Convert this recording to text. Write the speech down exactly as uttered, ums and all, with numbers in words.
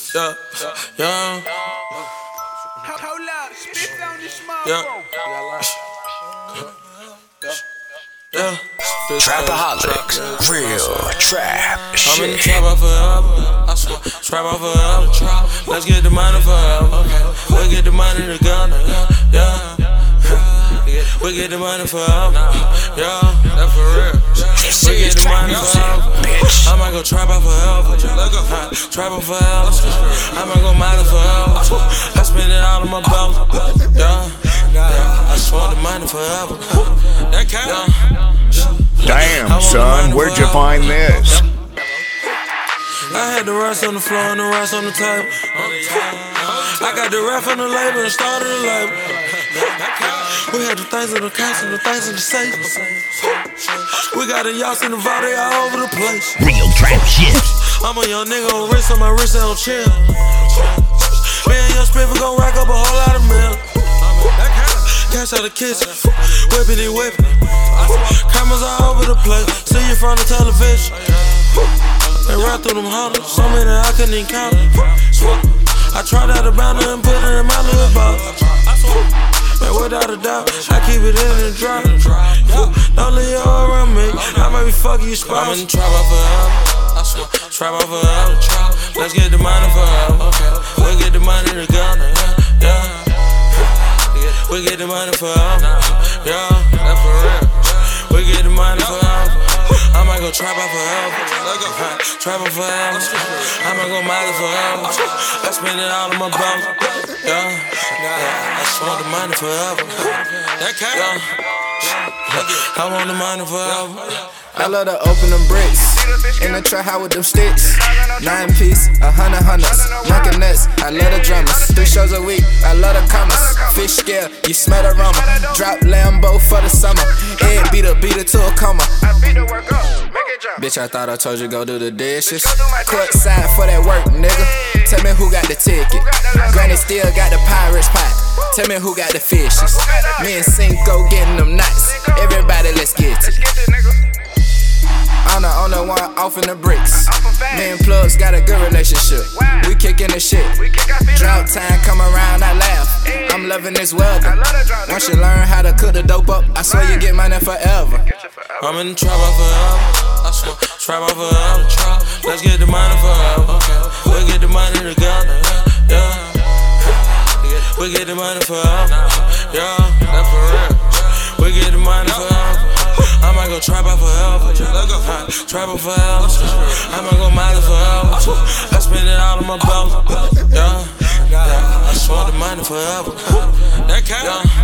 Yeah, yeah. Hold up, spit on this smoke. Yeah. Yeah. Trapaholics, real trap I'm in the shit. trap out forever. I swear, trap out forever. Let's get the money forever. We get the money together. Yeah. We get the money forever. Yeah, that's for real. This We get is the trap money music, forever. bitch. I might go trap out forever. Huh, Trap out forever. I might go mile forever. I spend it all on my belt. Yeah. I just want the money forever. That count. Damn, son, where'd you find this? I had the rest on the floor and the rest on the table. I got the ref on the label and started the label. We had the things in the couch and the things in the safe. We got the yachts in the vault, they all over the place. Real trap shit. I'm a young nigga on wrist, on my wrist, and on chill. Me and Young Spiff, we gon' rack up a whole lot of milk. Cash out the kitchen, whipping and whipping. Cameras all over the place, see you from the television. They run through them hollers, so many I couldn't even count. I tried out the bounty and put it in my little box. Man, without a doubt, I keep it in the drop. Don't leave you all around me, I might be fucking you spouse. I'm in the trap out forever, I swear, trap out forever. Let's get the money forever, we get the money together, yeah. We get the money forever, yeah, that's for real. We get the money forever. I might go trap out forever, trap out forever. I might go mile forever. I spend it all on my belt, yeah. I just want the money forever. Yeah. I want the money forever. I love to open them bricks in the trap house with them sticks. Nine piece, a hundred hundreds, Dunkin' Nuts. I love the drummers. Three shows a week, I love the commas. Fish scale, you smell the aroma. Drop Lambo for the summer. Head beater, beater to a coma. Bitch, I thought I told you go do the dishes. Court sign for that work, nigga. Tell me who got the ticket. Granny still got the Pirates pot. Tell me who got the fishes. Me and Cinco getting them nights. Everybody, let's get it. I'm the only one off in the bricks. Me and Plugs got a good relationship. We kickin' the shit. Drought time come around, I laugh. I'm loving this weather. Once you learn how to cook the dope up, I swear you get money forever. I'm in the trap out forever, I swear, trap out forever. Let's get the money forever, we get the money together, yeah. We get the money forever, yeah, that's for real. We get the money forever. I might go trap out forever, trap out forever. I might go mile forever. I spend it all on my belt, yeah. I just want the money forever. That count.